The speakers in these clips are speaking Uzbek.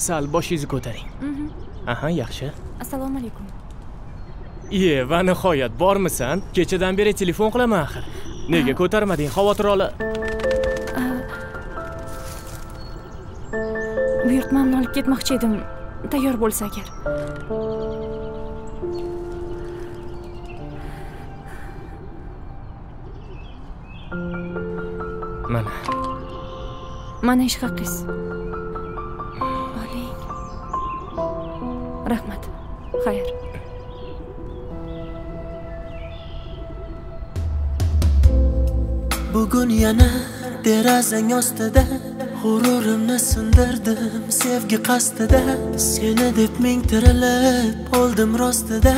sal boshingizni ko'taring. Aha, yaxshi. Assalomu alaykum. Va nihoyat bormisan? Kechadan beri telefon qilaman axir. Nega ko'tarmading? Xavotir ola. Buyurtmamni olib ketmoqchi edim. Tayyor bo'lsa agar. Mana ish haqingiz. Oling. Rahmat. Xayr. Bugun yana derazang ostida g'ururimni sindirdim sevgi qasdida. Seni deb ming tirilib oldim rostida.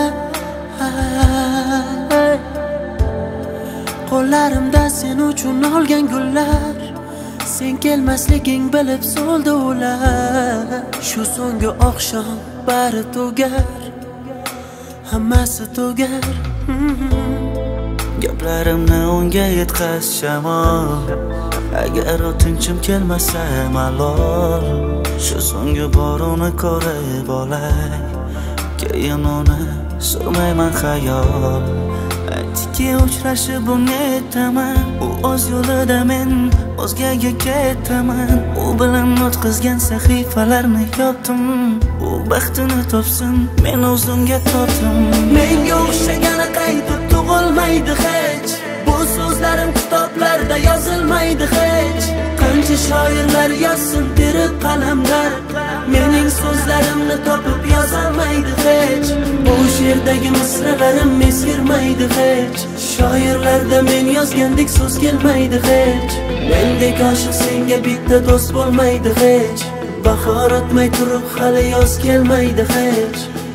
Qo'llarimda sen uchun olgan gullar, sen kelmasliging bilib so'ldi ular. Shu so'nggi oqshom bari tugar, hammasi tugar. Gaplarimni unga yetkaz shamol, agar o'tinchim kelmasa malol. Shu so'nggi bor uni ko'rib olay, keyin uni surmayman xayol. Aytdiki uchrashib unetaman, u o'z yo'lida men o'zgaga ketaman. U bilan o'tkazgan sahifalarni yopdim, u baxtini topsin, men o'zimga tortdim. Menga o'xshagani qaytib tug'ilmaydi hech, bu so'zlarim kitoblarda yozilmaydi hech. Qancha shoirlar yozsin terib qalamlar, mening so'zlarimni topib yozolmaydi hech. Bu she'rdagi misralarim eskirmaydi hech, shoirlarda men yozgandek so'z kelmaydi hech. Mendek oshiq senga bitta do'st bo'lmaydi hech, bahor o'tmay turib hali yoz kelmaydi hech.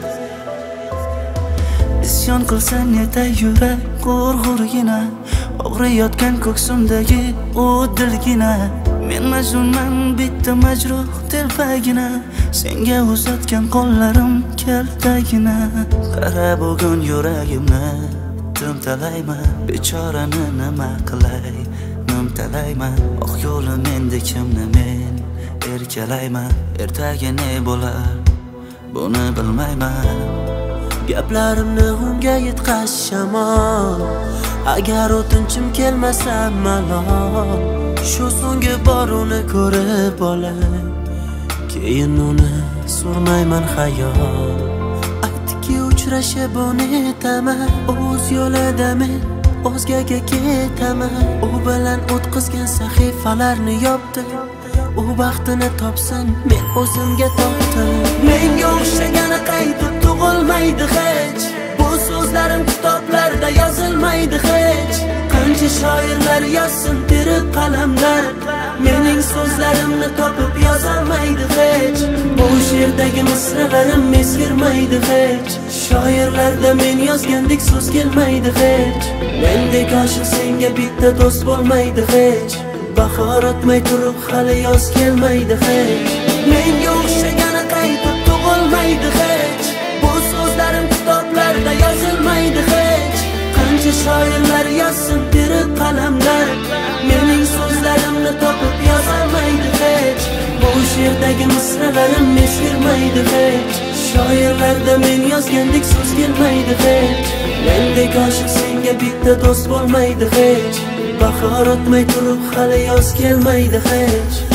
Isyon qilsam yetay yurak g'urg'urgina, og'riyotgan ko'ksimdagi u dilgina. Men majnunman bitta majruh telpagina, senga uzatgan qo'llarim kaltagina. Qara bugun yuragimni timtalayman, bechorani nima qilay, nimtalayman. Oq yo'li menda kimni men erkalayman, ertaga ne bo'lar buni bilmayman. Gaplarimni unga yetkaz shamol, agar o'tinchim kelmasa malol. Shu so'nggi bor uni ko'rib olay, keyin uni surmayman xayol. Aytdiki uchrashib unetaman, o'z yo'lida men o'zgaga ketaman. U bilan o'tkazgan sahifalarni yopdim, u baxtini topsin, men o'zimga tortdim. Menga o'xshagani qaytib tug'ilmaydi hech, bu so'zlarim kitoblarda yozilmaydi hech. Qancha shoirlar yozsin terib qalamlar, mening so'zlarimni topib yozolmaydi hech. Bu she'rdagi misralarim eskirmaydi hech, shoirlarda men yozgandek so'z kelmaydi hech. Mendek oshiq senga bitta do'st bo'lmaydi hech, bahor o'tmay turib hali yoz kelmaydi hech. Menga o'xshagani qaytib tug'ilmaydi hech, bu so'zlarim kitoblarda yozilmaydi hech. Qancha shoirlar yozsin terib qalamlar, mening so'zlarimni topib yozolmaydi hech. Bu she'rdagi misralarim eskirmaydi hech, shoirlarda men yozgandek so'z kelmaydi hech. Mendek oshiq senga bitta do'st bo'lmaydi hech, bahor o'tmay turib hali yoz kelmaydi hech.